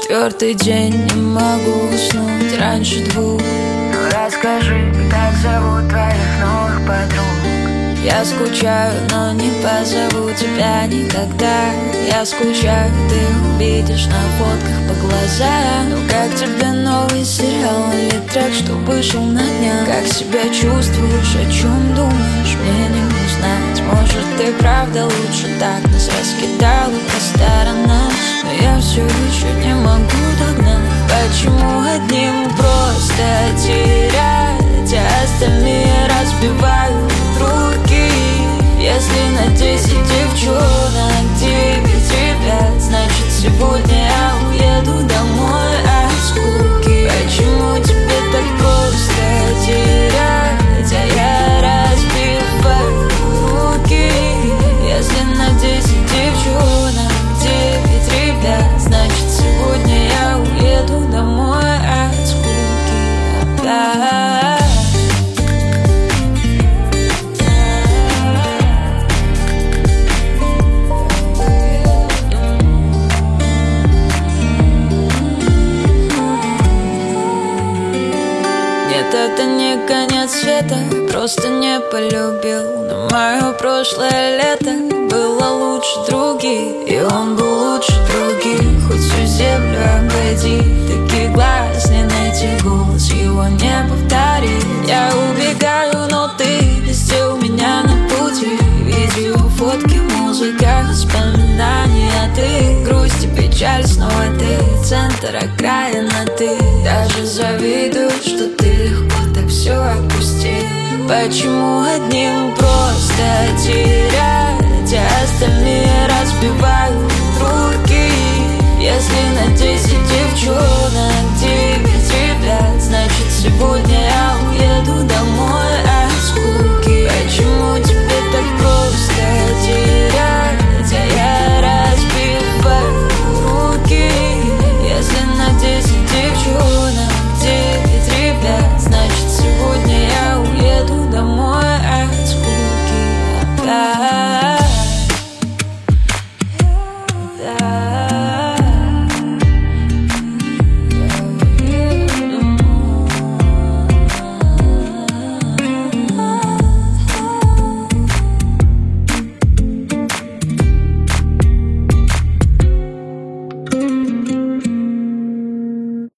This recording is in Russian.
Четвертый день не могу уснуть раньше 2. Ну расскажи, как зовут твоих новых подруг? Я скучаю, но не позову тебя никогда. Я скучаю, ты увидишь на фотках по глазам. Ну как тебе новый сериал или трек, что вышел на днях? Как себя чувствуешь, о чем думаешь, мне не узнать. Может, ты правда лучше так нас раскидала по сторонам, но я все еще не могу догнать. Почему одним просто терять, а остальные разбивают руки? Если на 10 девчонок 9 ребят, значит сегодня я уеду домой от скуки. Почему тебе так просто терять, а я разбиваю руки? Если на 10 девчонок 9 ребят, значит сегодня я уеду домой от скуки опять. Нет, это не конец света, просто не полюбил. Но мое прошлое лето было лучше других, и он был лучше других. Хоть всю землю обойди, таких глаз не найти, голос его не повторить. Я убегаю, но ты везде у меня на пути. Видео, фотки, музыка, воспоминания, ты. Грусть и печаль, снова ты, центр окраина ты. Даже завидую, что ты легко так все отпустил. Почему одним просто терять, а остальные разбивать?